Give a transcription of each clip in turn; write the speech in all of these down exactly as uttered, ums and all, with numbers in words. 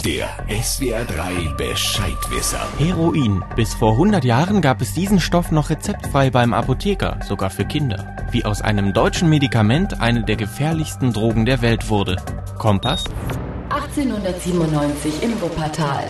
Der S W R drei Bescheidwisser. Heroin. Bis vor hundert Jahren gab es diesen Stoff noch rezeptfrei beim Apotheker, sogar für Kinder. Wie aus einem deutschen Medikament eine der gefährlichsten Drogen der Welt wurde. Kompass? achtzehnhundertsiebenundneunzig im Wuppertal.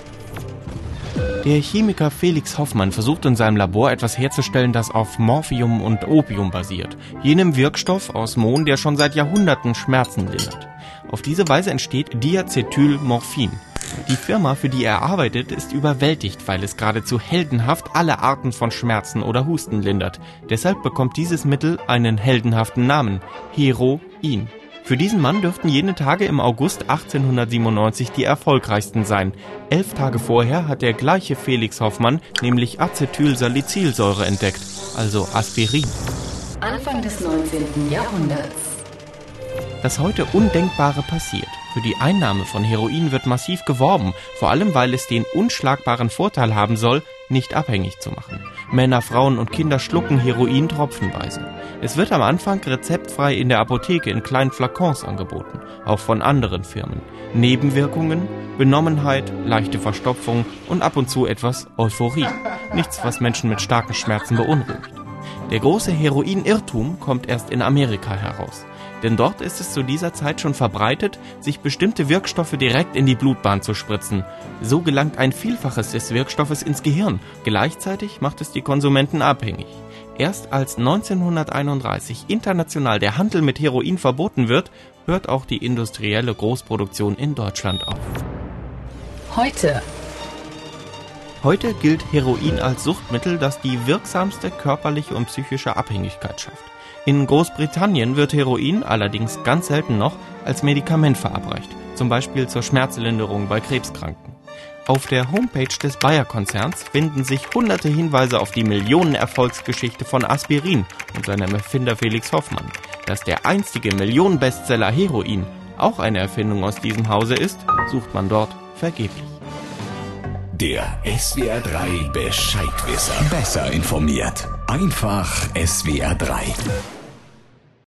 Der Chemiker Felix Hoffmann versucht in seinem Labor etwas herzustellen, das auf Morphium und Opium basiert, jenem Wirkstoff aus Mohn, der schon seit Jahrhunderten Schmerzen lindert. Auf diese Weise entsteht Diacetylmorphin. Die Firma, für die er arbeitet, ist überwältigt, weil es geradezu heldenhaft alle Arten von Schmerzen oder Husten lindert. Deshalb bekommt dieses Mittel einen heldenhaften Namen: Heroin. Für diesen Mann dürften jene Tage im August achtzehnhundertsiebenundneunzig die erfolgreichsten sein. Elf Tage vorher hat der gleiche Felix Hoffmann nämlich Acetylsalicylsäure entdeckt, also Aspirin. Anfang des neunzehnten Jahrhunderts. Das heute Undenkbare passiert. Für die Einnahme von Heroin wird massiv geworben, vor allem weil es den unschlagbaren Vorteil haben soll, nicht abhängig zu machen. Männer, Frauen und Kinder schlucken Heroin tropfenweise. Es wird am Anfang rezeptfrei in der Apotheke in kleinen Flakons angeboten, auch von anderen Firmen. Nebenwirkungen, Benommenheit, leichte Verstopfung und ab und zu etwas Euphorie. Nichts, was Menschen mit starken Schmerzen beunruhigt. Der große Heroin-Irrtum kommt erst in Amerika heraus. Denn dort ist es zu dieser Zeit schon verbreitet, sich bestimmte Wirkstoffe direkt in die Blutbahn zu spritzen. So gelangt ein Vielfaches des Wirkstoffes ins Gehirn. Gleichzeitig macht es die Konsumenten abhängig. Erst als neunzehnhunderteinunddreißig international der Handel mit Heroin verboten wird, hört auch die industrielle Großproduktion in Deutschland auf. Heute. Heute gilt Heroin als Suchtmittel, das die wirksamste körperliche und psychische Abhängigkeit schafft. In Großbritannien wird Heroin, allerdings ganz selten noch, als Medikament verabreicht, zum Beispiel zur Schmerzlinderung bei Krebskranken. Auf der Homepage des Bayer-Konzerns finden sich hunderte Hinweise auf die Millionen-Erfolgsgeschichte von Aspirin und seinem Erfinder Felix Hoffmann. Dass der einstige Millionen-Bestseller Heroin auch eine Erfindung aus diesem Hause ist, sucht man dort vergeblich. Der S W R drei Bescheidwisser. Besser informiert. Einfach S W R drei.